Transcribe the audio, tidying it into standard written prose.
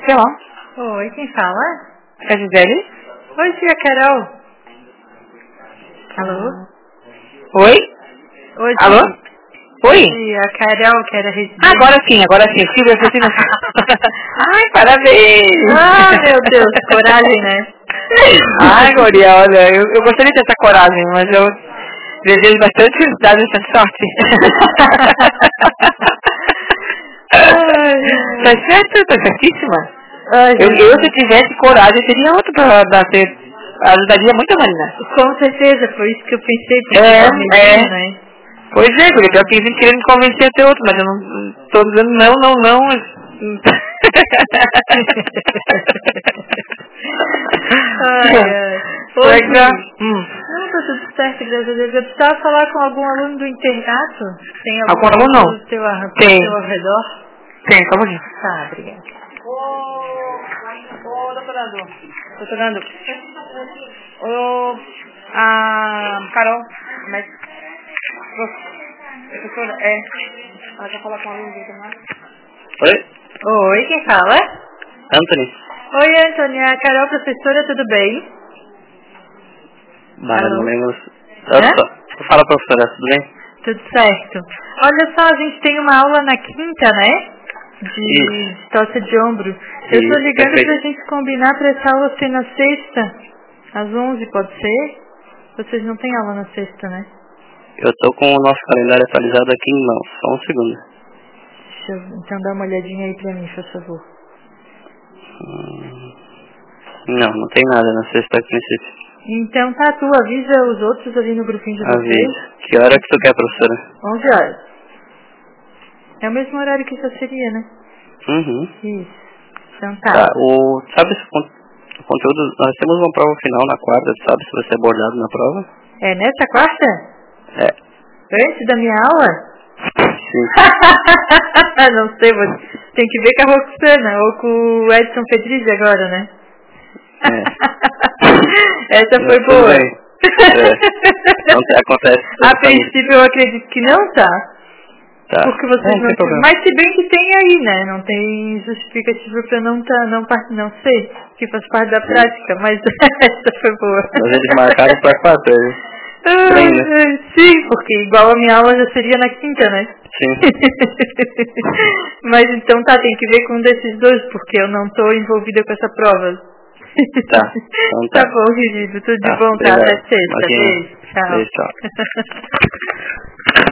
sei lá. Oi, quem fala? É a Gisele? Oi, tia Carol. Alô? Oi? Oi, Alô? Oi? tia Carol, que era residente. Agora sim. Silvia, você não... Ai, parabéns! Ah, meu Deus, coragem, né? Ai, Gloria, olha, eu gostaria de ter essa coragem, mas eu desejo bastante felicidade e essa sorte. Tá certo? Tá certíssima. Ai, Eu, se eu tivesse coragem, teria outro pra ser... Ajudaria muito a Marina. com certeza, foi isso que eu pensei. Né? Pois é, Gloria, pior que eles querendo me convencer a ter outro, mas eu não tô dizendo não. Ai. Oi, Não, tá tudo certo, graças a Deus. Eu precisava falar com algum aluno do internato. Tem algum aluno não? do teu ao redor? Tem, só um pouquinho. Tá, obrigada. Ô, doutorando. Carol, mas... Professora, ela quer falar com o aluno do internato? Oi? Oi, quem fala? Anthony. Oi, Anthony. A Carol, professora, tudo bem? Não lembro. Fala, professora, tudo bem? Tudo certo. Olha só, a gente tem uma aula na quinta, né? De tosse de ombro. Eu tô ligando pra gente combinar pra essa aula ser na sexta, às 11, pode ser? Vocês não têm aula na sexta, né? Eu tô com o nosso calendário atualizado aqui em mãos. Só um segundo. Deixa eu então dar uma olhadinha aí pra mim, por favor. Não tem nada na sexta a princípio. Então tá, tu avisa os outros ali no grupinho de vocês. Avisa. Que hora que tu quer, professora? 11 horas. É o mesmo horário que já seria, né? Isso. Então tá. Sabe o conteúdo? Nós temos uma prova final na quarta, sabe se vai ser abordado na prova? É nessa quarta? É. Antes da minha aula? Sim. Não sei, tem que ver com a Roxana ou com o Edson Pedrizzi agora, né? Essa foi boa. Não acontece. A princípio eu acredito que não, tá? Porque vocês não... Mas se bem que tem aí, né? Não tem justificativa pra não sei, que faz parte da prática, mas essa foi boa. Mas eles marcaram pra 4, sim, porque igual a minha aula já seria na quinta, né? Sim. Mas então tá, tem que ver com um desses dois, porque eu não tô envolvida com essa prova. Tá, então tá bom, querido, tudo de bom, tá? Até sexta. Beijo, tchau. Beijo, tchau.